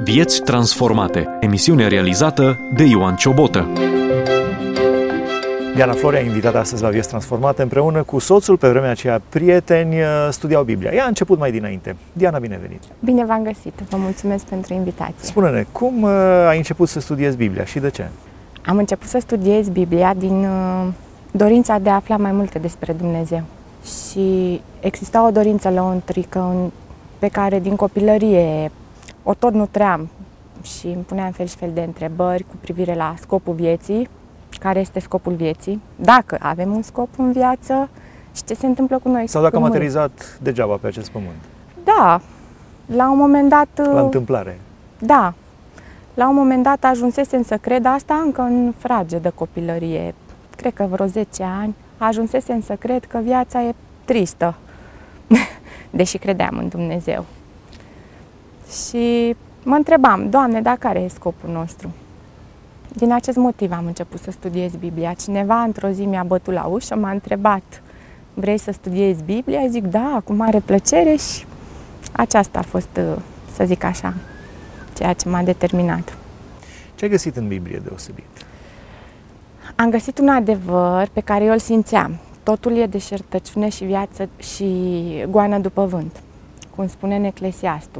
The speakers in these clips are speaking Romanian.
Vieți transformate. Emisiune realizată de Ioan Ciobotă. Diana Florea, invitată astăzi la Vieți Transformate, împreună cu soțul, pe vremea aceea prieteni, studiau Biblia. Ea a început mai dinainte. Diana, bine venit! Bine v-am găsit, vă mulțumesc pentru invitație. Spune-ne, cum ai început să studiezi Biblia și de ce? Am început să studiez Biblia din dorința de a afla mai multe despre Dumnezeu. Și exista o dorință lăuntrică pe care din copilărie o tot nutream și îmi puneam fel și fel de întrebări cu privire la scopul vieții, care este scopul vieții, dacă avem un scop în viață și ce se întâmplă cu noi. Sau dacă am aterizat degeaba pe acest pământ. Da, la un moment dat... La întâmplare. Da, la un moment dat ajunsesem să cred asta încă în fragedă copilărie, cred că vreo 10 ani, ajunsesem să cred că viața e tristă, deși credeam în Dumnezeu. Și mă întrebam, Doamne, dar care e scopul nostru? Din acest motiv am început să studiez Biblia. Cineva într-o zi mi-a bătut la ușă, m-a întrebat, vrei să studiezi Biblia? Zic, da, cu mare plăcere și aceasta a fost, să zic așa, ceea ce m-a determinat. Ce ai găsit în Biblie deosebit? Am găsit un adevăr pe care eu îl simțeam. Totul e deșertăciune și viață și goană după vânt, cum spune în Eclesiastul.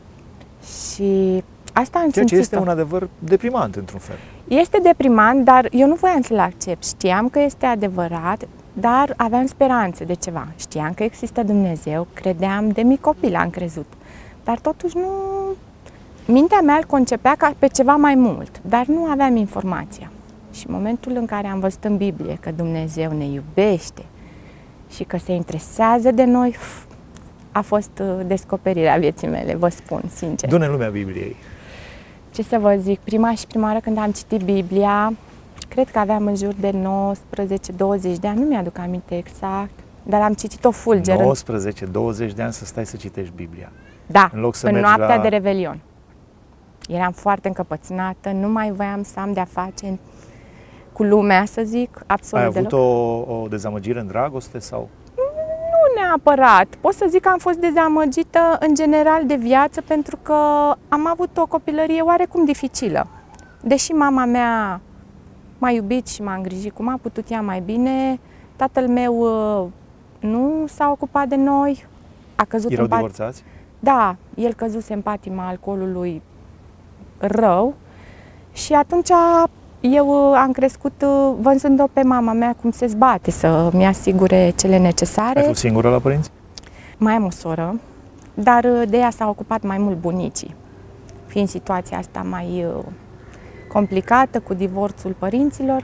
Și asta am simțit. Ceea ce este un adevăr deprimant, într-un fel. Este deprimant, dar eu nu voiam să-l accept. Știam că este adevărat, dar aveam speranțe de ceva. Știam că există Dumnezeu, credeam, de mic copil am crezut. Dar totuși nu... Mintea mea îl concepea ca pe ceva mai mult, dar nu aveam informația. Și în momentul în care am văzut în Biblie că Dumnezeu ne iubește și că se interesează de noi, a fost descoperirea vieții mele, vă spun sincer. Du-ne în lumea Bibliei. Ce să vă zic, prima oară când am citit Biblia, cred că aveam în jur de 19-20 de ani, nu mi-aduc aminte exact, dar am citit-o fulger. 19-20 de ani să stai să citești Biblia. Da, în loc să în mergi noaptea de Revelion. Eram foarte încăpățânată, nu mai voiam să am de-a face cu lumea, să zic, absolut deloc. Ai avut deloc. o dezamăgire în dragoste sau? Nu neapărat. Pot să zic că am fost dezamăgită în general de viață pentru că am avut o copilărie oarecum dificilă. Deși mama mea m-a iubit și m-a îngrijit cum a putut ea mai bine, tatăl meu nu s-a ocupat de noi. A căzut Erau divorțați? Da, el căzuse în patima alcoolului rău și atunci eu am crescut văzând-o pe mama mea cum se zbate să-mi asigure cele necesare. Ai fost singură la părinți? Mai am o soră, dar de ea s-au ocupat mai mult bunicii, fiind situația asta mai complicată cu divorțul părinților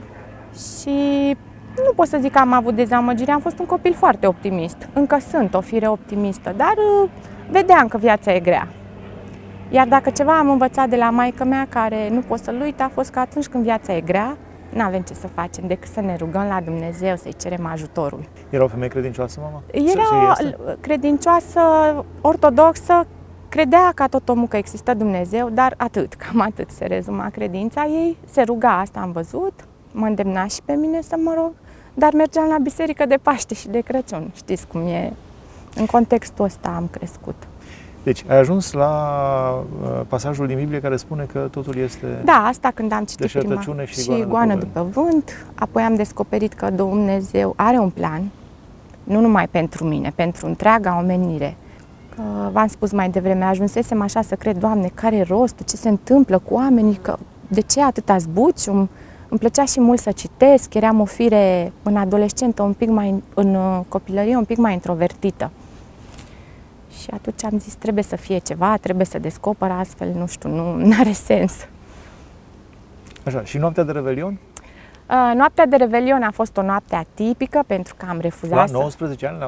și nu pot să zic că am avut dezamăgire, am fost un copil foarte optimist. Încă sunt o fire optimistă, dar vedeam că viața e grea. Iar dacă ceva am învățat de la maică mea, care nu pot să-l uit, a fost că atunci când viața e grea, nu avem ce să facem decât să ne rugăm la Dumnezeu, să-i cerem ajutorul. Era o femeie credincioasă, mama? Era credincioasă, ortodoxă, credea ca tot omul că există Dumnezeu, dar atât, cam atât se rezuma credința ei. Se ruga, asta am văzut, mă îndemna și pe mine să mă rog, dar mergeam la biserică de Paște și de Crăciun. Știți cum e, în contextul ăsta am crescut. Deci ai ajuns la pasajul din Biblie care spune că totul este... Da, asta când am citit deșertăciune și goană după vânt. Apoi am descoperit că Dumnezeu are un plan, nu numai pentru mine, pentru întreaga omenire. Că, v-am spus mai devreme, ajunsesem așa să cred, Doamne, care e rostul, ce se întâmplă cu oamenii, că de ce atâta zbucium? Îmi plăcea și mult să citesc, eram o fire în adolescentă, în copilărie un pic mai introvertită. Și atunci am zis, trebuie să fie ceva, trebuie să descoper, astfel, nu știu, nu are sens. Așa, și noaptea de Revelion? Noaptea de Revelion a fost o noapte atipică, pentru că am refuzat la 19 ani?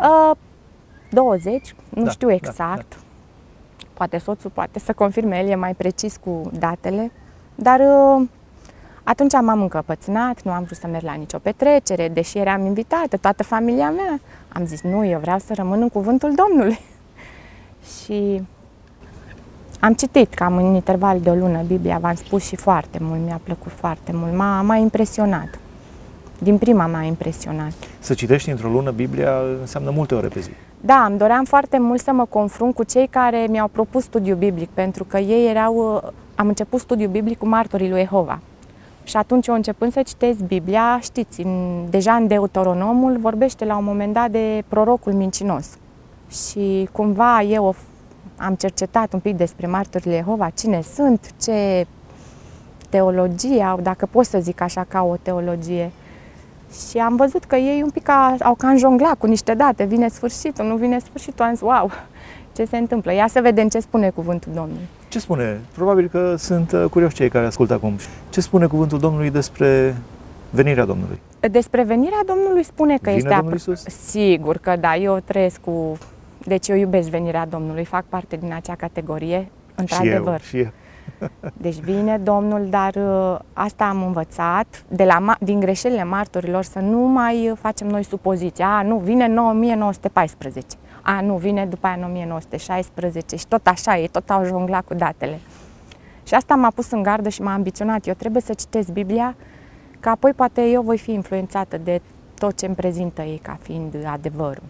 20, nu știu exact. Da. Poate soțul poate să confirme, el e mai precis cu datele. Dar atunci m-am încăpățânat, nu am vrut să merg la nicio petrecere, deși eram invitată, toată familia mea. Am zis, nu, eu vreau să rămân în cuvântul Domnului. Și am citit cam în interval de o lună Biblia, v-am spus, și foarte mult, mi-a plăcut foarte mult, m-a impresionat. din prima m-a impresionat. Să citești într-o lună Biblia înseamnă multe ore pe zi. Da, îmi doream foarte mult să mă confrunt cu cei care mi-au propus studiu biblic, pentru că ei am început studiu biblic cu martorii lui Jehova. Și atunci eu începând să citesc Biblia, știți, deja în Deuteronomul vorbește la un moment dat de prorocul mincinos. Și cumva eu am cercetat un pic despre martorii lui Jehova, cine sunt, ce teologie au, dacă pot să zic așa ca o teologie. Și am văzut că ei un pic au cam jonglat cu niște date, vine sfârșitul, nu vine sfârșitul, am zis, wow, ce se întâmplă? Ia să vedem ce spune cuvântul Domnului. Ce spune? Probabil că sunt curioși cei care ascultă acum. Ce spune cuvântul Domnului despre venirea Domnului? Despre venirea Domnului spune că Vine este Domnul Iisus? Sigur că da, eu trăiesc cu... Deci eu iubesc venirea Domnului, fac parte din acea categorie, într-adevăr. Și eu. Deci vine Domnul, dar asta am învățat din greșelile martorilor, să nu mai facem noi supoziții. Nu, vine în 1914. Nu, vine după aia în 1916 și tot așa, ei tot au jonglat cu datele. Și asta m-a pus în gardă și m-a ambiționat. Eu trebuie să citesc Biblia, că apoi poate eu voi fi influențată de tot ce îmi prezintă ei ca fiind adevărul.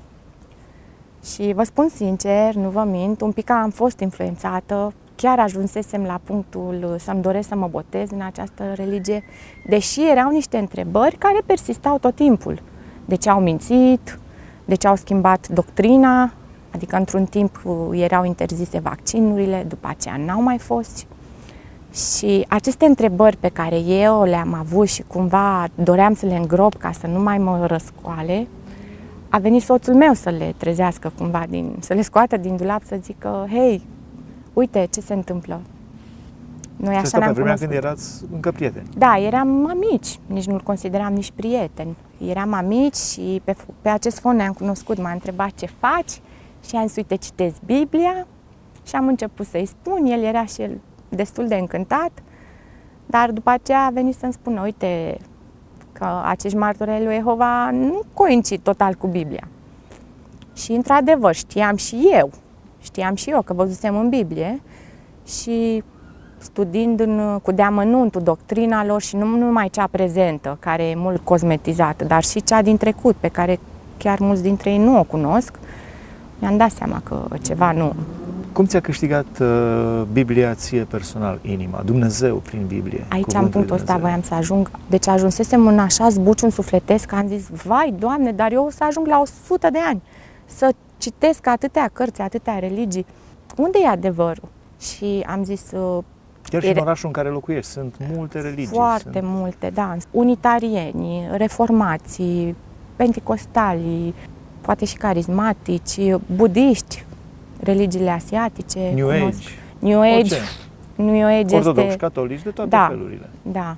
Și vă spun sincer, nu vă mint, un pic am fost influențată, chiar ajunsesem la punctul să-mi doresc să mă botez în această religie, deși erau niște întrebări care persistau tot timpul. De ce au mințit? De ce au schimbat doctrina? Adică într-un timp erau interzise vaccinurile, după aceea n-au mai fost. Și aceste întrebări pe care eu le-am avut și cumva doream să le îngrop ca să nu mai mă răscoale, a venit soțul meu să le trezească cumva, să le scoată din dulap, să zică, hei, uite ce se întâmplă. Noi așa ne-am pe vremea cunoscut. când erați încă prieteni. Da, eram amici, nici nu-l consideram nici prieteni. Eram amici și pe acest fond ne-am cunoscut. M-a întrebat ce faci și am zis, uite, citesc Biblia și am început să-i spun. El era și el destul de încântat, dar după aceea a venit să-mi spună, uite, că acești martori ai lui Jehova nu coincid total cu Biblia. Și într-adevăr știam și eu că văzusem în Biblie și studiind cu deamănuntul doctrina lor și nu numai cea prezentă, care e mult cosmetizată, dar și cea din trecut, pe care chiar mulți dintre ei nu o cunosc, mi-am dat seama că ceva nu. Cum ți-a câștigat Biblia ție personal inima, Dumnezeu prin Biblie? Aici, în punctul ăsta, voiam să ajung. Deci ajunsesem în așa zbuciun sufletesc că am zis, vai, Doamne, dar eu o să ajung la 100 de ani să citesc atâtea cărți, atâtea religii. Unde e adevărul? Și am zis... Chiar și în orașul în care locuiești sunt multe religii. Foarte multe, da. Unitarieni, reformații, penticostali, poate și carismatici, budiști, religiile asiatice. New Age. New Age. New Age ortodoxi, este... catolici, de toate felurile. Da.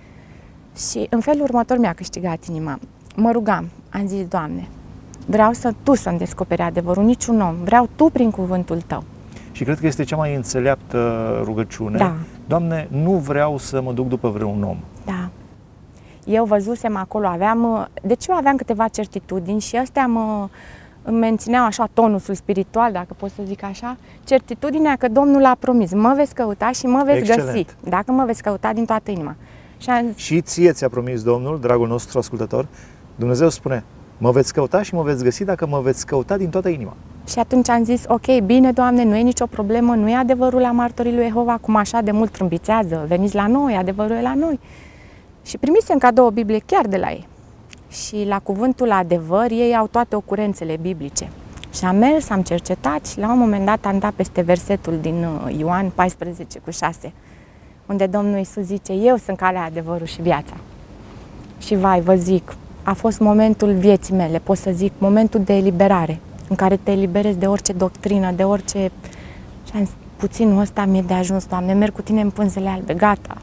Și în felul următor mi-a câștigat inima. Mă rugam, am zis, Doamne, vreau Tu să-mi descoperi adevărul, niciun om. Vreau Tu prin cuvântul Tău. Și cred că este cea mai înțeleaptă rugăciune. Da. Doamne, nu vreau să mă duc după vreun om. Da. Eu văzusem acolo, deci eu aveam câteva certitudini și astea îmi mențineau așa tonusul spiritual, dacă pot să zic așa, certitudinea că Domnul a promis, mă veți căuta și mă veți găsi, dacă mă veți căuta din toată inima. Și ție ți-a promis Domnul, dragul nostru ascultător, Dumnezeu spune, mă veți căuta și mă veți găsi dacă mă veți căuta din toată inima. Și atunci am zis, ok, bine, Doamne, nu e nicio problemă, nu e adevărul la martorii lui Jehova, cum așa de mult trâmbițează, veniți la noi, adevărul e la noi. Și primisem cadou o Biblie chiar de la ei. Și la cuvântul adevăr, ei au toate ocurențele biblice. Și am mers, am cercetat și la un moment dat am dat peste versetul din Ioan 14:6, unde Domnul Iisus zice, eu sunt calea, adevărul și viața. Și vai, vă zic, a fost momentul vieții mele, pot să zic, momentul de eliberare, în care te eliberezi de orice doctrină, de orice... Și am zis, puținul ăsta mi-e de ajuns, Doamne, merg cu Tine în pânzele albe, gata.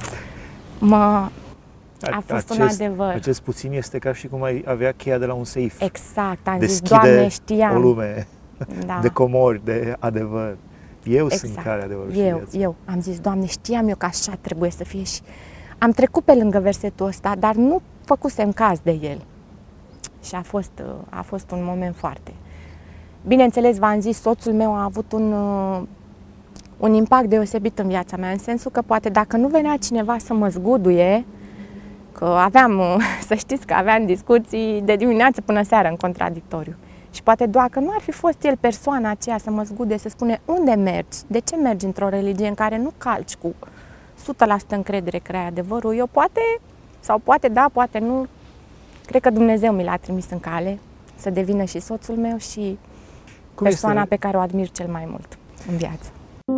A fost un adevăr. Acest puțin este ca și cum ai avea cheia de la un seif. Exact, am zis, Doamne, știam. O lume de comori, de adevăr. Eu sunt care adevărul și viața. Eu am zis, Doamne, știam eu că așa trebuie să fie și am trecut pe lângă versetul ăsta, dar nu făcusem caz de el. Și a fost un moment foarte... Bineînțeles, v-am zis, soțul meu a avut un impact deosebit în viața mea, în sensul că poate dacă nu venea cineva să mă zguduie, Că aveam, să știți că aveam discuții de dimineață până seara în contradictoriu. Și poate dacă nu ar fi fost el persoana aceea să mă zgude, să spune unde mergi, de ce mergi într-o religie în care nu calci cu 100% încredere că ai adevărul, eu poate, sau poate da, poate nu, cred că Dumnezeu mi l-a trimis în cale să devină și soțul meu și persoana pe care o admir cel mai mult în viață.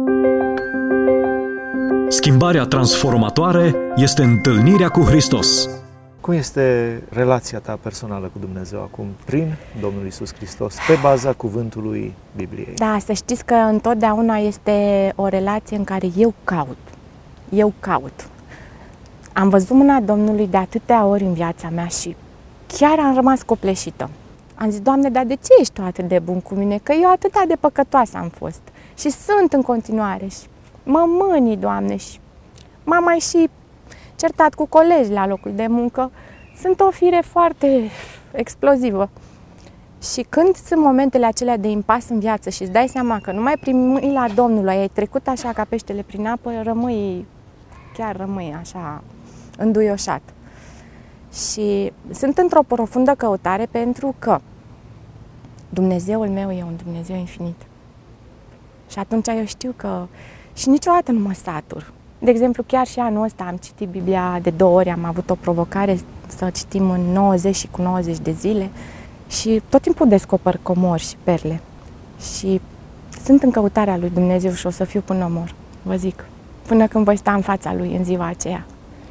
Schimbarea transformatoare este întâlnirea cu Hristos. Cum este relația ta personală cu Dumnezeu acum, prin Domnul Iisus Hristos, pe baza cuvântului Bibliei? Da, să știți că întotdeauna este o relație în care eu caut. Am văzut mâna Domnului de atâtea ori în viața mea și chiar am rămas copleșită. Am zis, Doamne, dar de ce ești tu atât de bun cu mine? Că eu atât de păcătoasă am fost și sunt în continuare și mă mâni, Doamne, și m-am mai și certat cu colegi la locul de muncă. Sunt o fire foarte explozivă. Și când sunt momentele acelea de impas în viață și îți dai seama că nu mai primi la Domnul, ai trecut așa ca peștele prin apă, rămâi așa înduioșat. Și sunt într-o profundă căutare pentru că Dumnezeul meu e un Dumnezeu infinit. Și atunci eu știu că și niciodată nu mă satur. De exemplu, chiar și anul ăsta am citit Biblia de 2 ori, am avut o provocare să citim în 90 și cu 90 de zile și tot timpul descoper comori și perle. Și sunt în căutarea lui Dumnezeu și o să fiu până mor, vă zic, până când voi sta în fața lui în ziua aceea.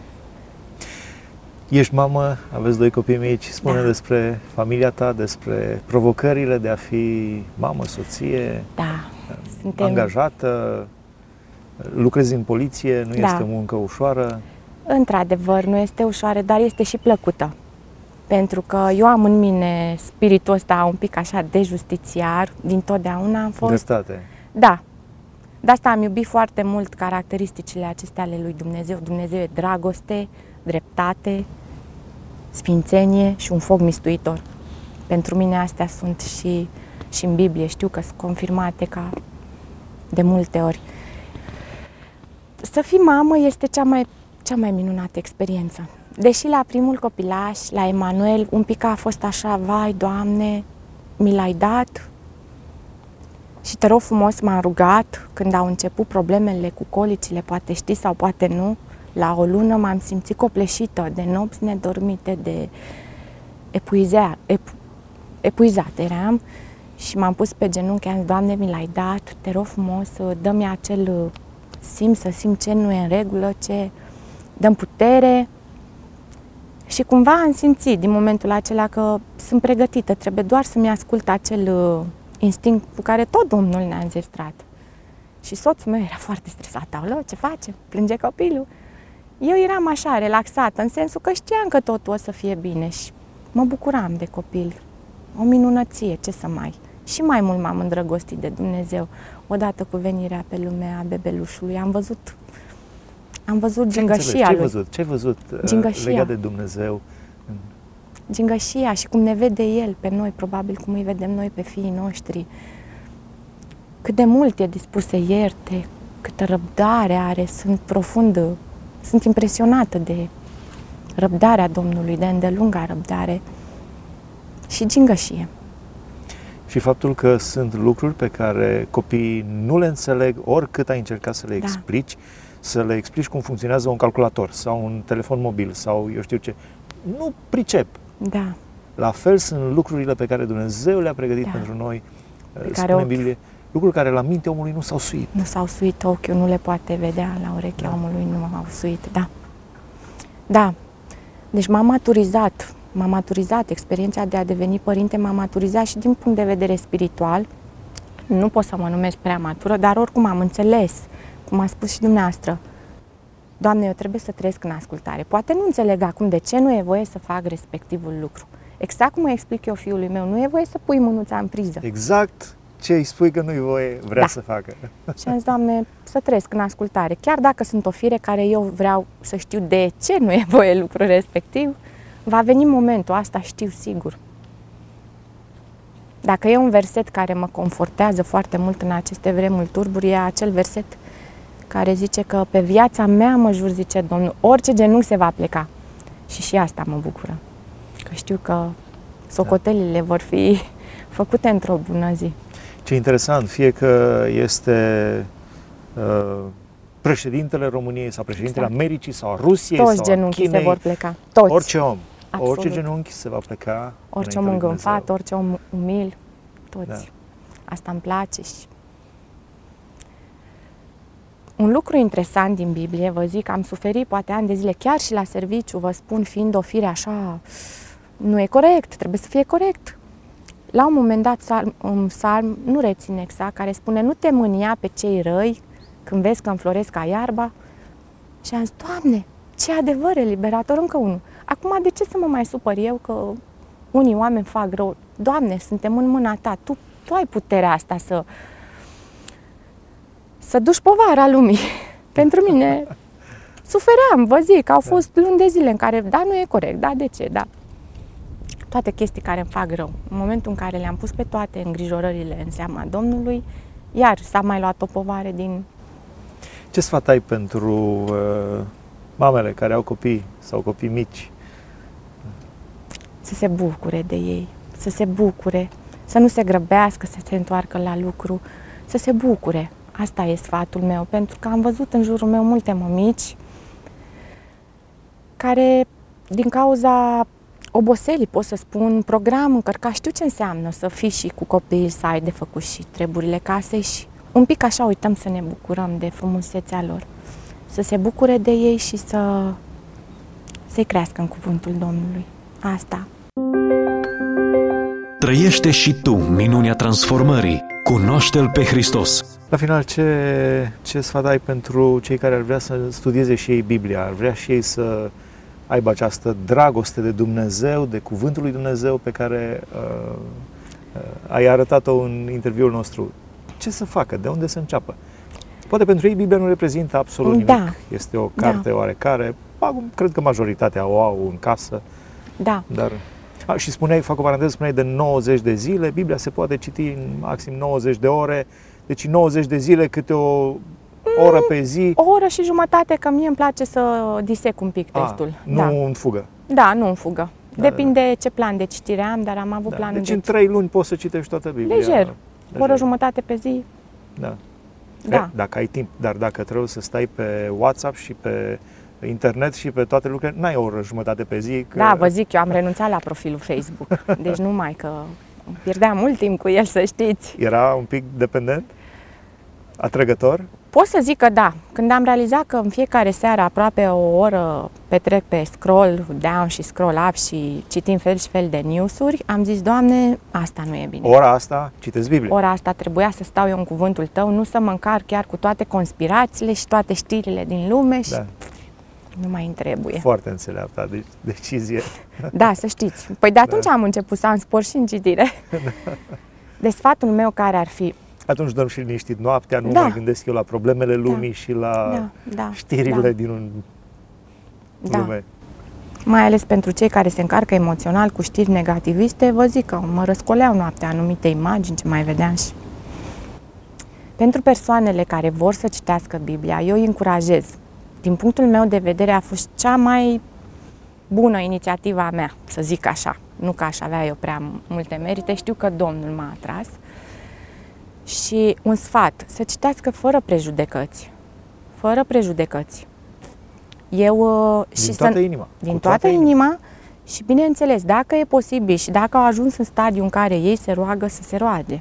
Ești mamă, aveți 2 copii mici, spune despre familia ta, despre provocările de a fi mamă, soție, angajată, lucrezi în poliție, nu este o muncă ușoară? Într-adevăr, nu este ușoară, dar este și plăcută. Pentru că eu am în mine spiritul ăsta un pic așa de justițiar, dintotdeauna am fost. Dreptate. Da. De asta am iubit foarte mult caracteristicile acestea ale lui Dumnezeu. Dumnezeu e dragoste, dreptate, sfințenie și un foc mistuitor. Pentru mine astea sunt și în Biblie. Știu că sunt confirmate ca de multe ori. Să fii mamă este cea mai minunată experiență. Deși la primul copilaș, la Emanuel, un pic a fost așa, vai, Doamne, mi l-ai dat? Și te rog frumos, m-am rugat când au început problemele cu colicile, poate știi sau poate nu, la o lună m-am simțit copleșită de nopți nedormite, de epuizată eram și m-am pus pe genunchi, am zis, Doamne, mi l-ai dat, te rog frumos, dă-mi acel să simt ce nu e în regulă, ce dă-mi putere. Și cumva am simțit din momentul acela că sunt pregătită, trebuie doar să-mi ascult acel instinct cu care tot Domnul ne-a înzestrat. Și soțul meu era foarte stresat, aoleu, ce face? Plânge copilul. Eu eram așa, relaxată, în sensul că știam că totul o să fie bine și mă bucuram de copil. O minunăție, ce să mai. Și mai mult m-am îndrăgostit de Dumnezeu. Odată cu venirea pe lume a bebelușului, am văzut gingășia lui. Ce ai văzut legat de Dumnezeu? Gingășia și cum ne vede El pe noi, probabil cum îi vedem noi pe fiii noștri. Cât de mult e dispus să ierte, câtă răbdare are, sunt impresionată de răbdarea Domnului, de îndelunga răbdare și gingășie. Și faptul că sunt lucruri pe care copiii nu le înțeleg, oricât ai încercat să le explici, să le explici cum funcționează un calculator sau un telefon mobil sau eu știu ce, nu pricep. Da. La fel sunt lucrurile pe care Dumnezeu le-a pregătit pentru noi, spune în Biblie, lucruri care la mintea omului nu s-au suit. Nu s-au suit, ochiul nu le poate vedea, la urechea omului nu au suit, Da. Deci m-am maturizat, experiența de a deveni părinte m-a maturizat și din punct de vedere spiritual. Nu pot să mă numesc prea matură, dar oricum am înțeles, cum a spus și dumneavoastră, Doamne, eu trebuie să trăiesc în ascultare. Poate nu înțeleg acum de ce nu e voie să fac respectivul lucru. Exact cum îi explic eu fiului meu, nu e voie să pui mânuța în priză. Exact ce îi spui că nu-i voie vrea să facă. Și am zis, Doamne, să trăiesc în ascultare. Chiar dacă sunt o fire care eu vreau să știu de ce nu e voie lucrul respectiv, va veni momentul, asta știu sigur. Dacă e un verset care mă confortează foarte mult în aceste vremuri turburi, e acel verset care zice că pe viața mea mă jur, zice Domnul, orice genunchi se va pleca. Și asta mă bucură. Că știu că socotelile vor fi făcute într-o bună zi. Ce interesant, fie că este președintele României sau președintele Americii sau a Rusiei toți sau genunchii Chinei, se vor pleca. Toți. Orice om. Absolut. Orice genunchi se va pleca. Orice om îngânfat, orice om umil, toți. Da. Asta îmi place. Și un lucru interesant din Biblie, vă zic, am suferit poate ani de zile, chiar și la serviciu, vă spun, fiind o fire așa, nu e corect, trebuie să fie corect. La un moment dat, un psalm, nu rețin exact, care spune: nu te mânia pe cei răi când vezi că înfloresc ca iarba. Și am zis: Doamne, ce adevăr eliberator, încă unul. Acum de ce să mă mai supăr eu că unii oameni fac rău? Doamne, suntem în mâna Ta, Tu ai puterea asta să duci povara lumii. Pentru mine sufeream, vă zic, au fost luni de zile în care, da, nu e corect, da, de ce, da. Toate chestii care îmi fac rău. În momentul în care le-am pus pe toate îngrijorările în seama Domnului, iar s-a mai luat o povară din... Ce sfat ai pentru mamele care au copii sau copii mici? Să se bucure de ei, să se bucure, să nu se grăbească, să se întoarcă la lucru, să se bucure. Asta e sfatul meu, pentru că am văzut în jurul meu multe mămici care, din cauza oboselii, pot să spun, program încărcat, știu ce înseamnă să fii și cu copiii, să ai de făcut și treburile casei și un pic așa uităm să ne bucurăm de frumusețea lor. Să se bucure de ei și să-i crească în cuvântul Domnului. Asta. Trăiește și tu minunea transformării. Cunoaște-L pe Hristos. La final, ce sfat ai pentru cei care ar vrea să studieze și ei Biblia, ar vrea și ei să aibă această dragoste de Dumnezeu, de Cuvântul lui Dumnezeu pe care ai arătat-o în interviul nostru? Ce să facă? De unde să înceapă? Poate pentru ei Biblia nu reprezintă absolut nimic. Da. Este o carte oarecare. Cred că majoritatea o au în casă. Da. Dar... și spuneai, fac o paranteză, spuneai de 90 de zile, Biblia se poate citi în maxim 90 de ore, deci 90 de zile câte o oră pe zi. O oră și jumătate, că mie îmi place să disec un pic textul. Nu în fugă. Da, nu în fugă. Depinde ce plan de citire am, dar am avut planul deci în 3 luni poți să citești toată Biblia. Lejer. O oră jumătate pe zi. Da. Da. Dacă ai timp, dar dacă trebuie să stai pe WhatsApp și pe internet și pe toate lucrurile, n-ai o oră jumătate pe zi. Că... Da, vă zic, eu am renunțat la profilul Facebook. Deci numai că pierdeam mult timp cu el, să știți. Era un pic dependent? Atrăgător? Pot să zic că da. Când am realizat că în fiecare seară aproape o oră petrec pe scroll down și scroll up și citim fel și fel de news-uri, am zis: Doamne, asta nu e bine. Ora asta citesc Biblia. Ora asta trebuia să stau eu în cuvântul Tău, nu să mă încarc chiar cu toate conspirațiile și toate știrile din lume și nu mai îmi trebuie. Foarte înțeleaptă decizie. Da, să știți. Păi de atunci am început să am spor și în citire. De sfatul meu care ar fi? Atunci dorm și liniștit noaptea, nu mai gândesc eu la problemele lumii și la știrile din lume. Mai ales pentru cei care se încarcă emoțional cu știri negativiste, vă zic că mă răscoleau noaptea anumite imagini ce mai vedeam și... Pentru persoanele care vor să citească Biblia, eu îi încurajez. Din punctul meu de vedere a fost cea mai bună inițiativă a mea, să zic așa. Nu că aș avea eu prea multe merite, știu că Domnul m-a atras. Și un sfat, să citească fără prejudecăți. Fără prejudecăți. Din toată inima. Din toată inima și, bineînțeles, dacă e posibil și dacă au ajuns în stadiul în care ei se roagă, să se roage.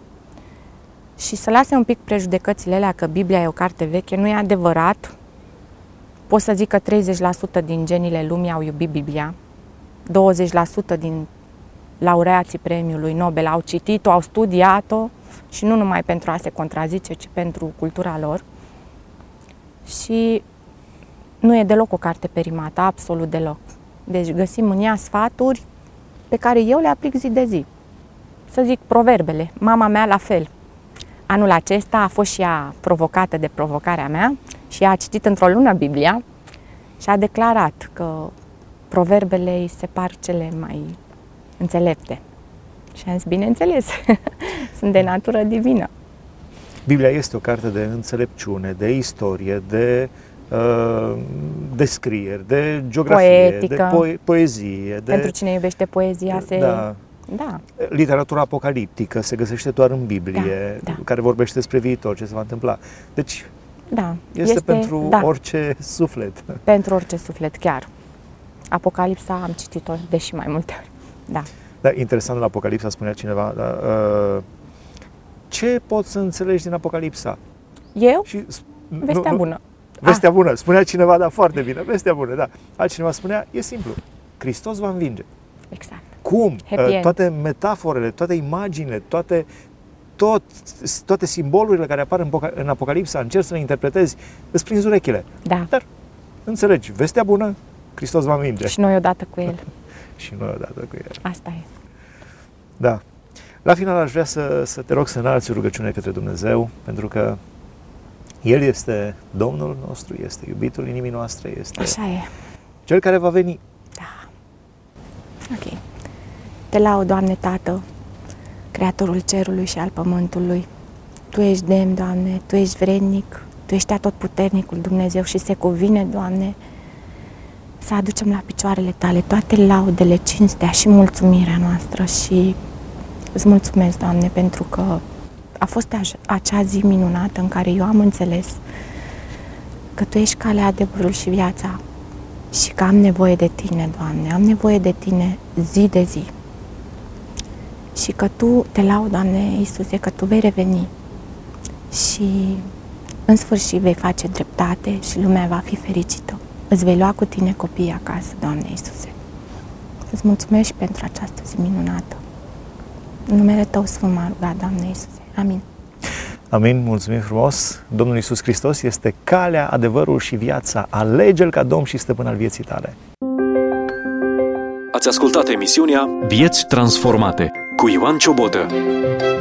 Și să lase un pic prejudecățile alea că Biblia e o carte veche, nu e adevărat. Pot să zic că 30% din genile lumii au iubit Biblia, 20% din laureații premiului Nobel au citit-o, au studiat-o și nu numai pentru a se contrazice, ci pentru cultura lor. Și nu e deloc o carte perimată, absolut deloc. Deci găsim în ea sfaturi pe care eu le aplic zi de zi. Să zic proverbele, mama mea la fel. Anul acesta a fost și ea provocată de provocarea mea și ea a citit într-o lună Biblia și a declarat că proverbele îi se par cele mai înțelepte. Și am zis, bineînțeles, sunt de natură divină. Biblia este o carte de înțelepciune, de istorie, de de scrieri, de geografie, Poetică. de poezie. Pentru cine iubește poezia, Da. Da. Literatura apocaliptică se găsește doar în Biblie, Da. care vorbește despre viitor, ce se va întâmpla. Deci Da. este pentru orice suflet. Pentru orice suflet, chiar. Apocalipsa am citit-o de și mai multe ori. Da. Da, interesant, la Apocalipsa spunea cineva, ce poți să înțelegi din Apocalipsa? Eu? Și, Vestea bună. Vestea bună, spunea cineva, da, foarte bine, vestea bună, da. Altcineva spunea, e simplu, Hristos va învinge. Exact. Cum? Happy end. Toate metaforele, toate imaginile, toate simbolurile care apar în Apocalipsa, încerci să le interpretezi, îți prinzi urechile. Da. Dar înțelegi, vestea bună, Hristos va învinge. Și noi odată cu el. Și noi odată cu el. Asta e. Da. La final aș vrea să te rog să înalți o rugăciune către Dumnezeu, pentru că El este Domnul nostru, este iubitul inimii noastre, este Așa e. Cel care va veni. Da. Ok. Te laud, Doamne, Tată, Creatorul cerului și al pământului. Tu ești demn, Doamne, Tu ești vrednic, Tu ești atotputernicul Dumnezeu și se cuvine, Doamne, să aducem la picioarele Tale toate laudele, cinstea și mulțumirea noastră și îți mulțumesc, Doamne, pentru că a fost acea zi minunată în care eu am înțeles că Tu ești calea, adevărul și viața și că am nevoie de Tine, Doamne, am nevoie de Tine zi de zi. Și că Tu, te laud, Doamne Iisuse, că Tu vei reveni și în sfârșit vei face dreptate și lumea va fi fericită. Îți vei lua cu Tine copiii acasă, Doamne Iisuse. Îți mulțumesc și pentru această zi minunată. În numele Tău sfânt m-a rugat, Doamne Iisuse. Amin. Amin, mulțumim frumos. Domnul Iisus Hristos este calea, adevărul și viața. Alege-L ca Domn și Stăpân al vieții tale. Ați ascultat emisiunea Vieți transformate cu Ioan Ciobotă.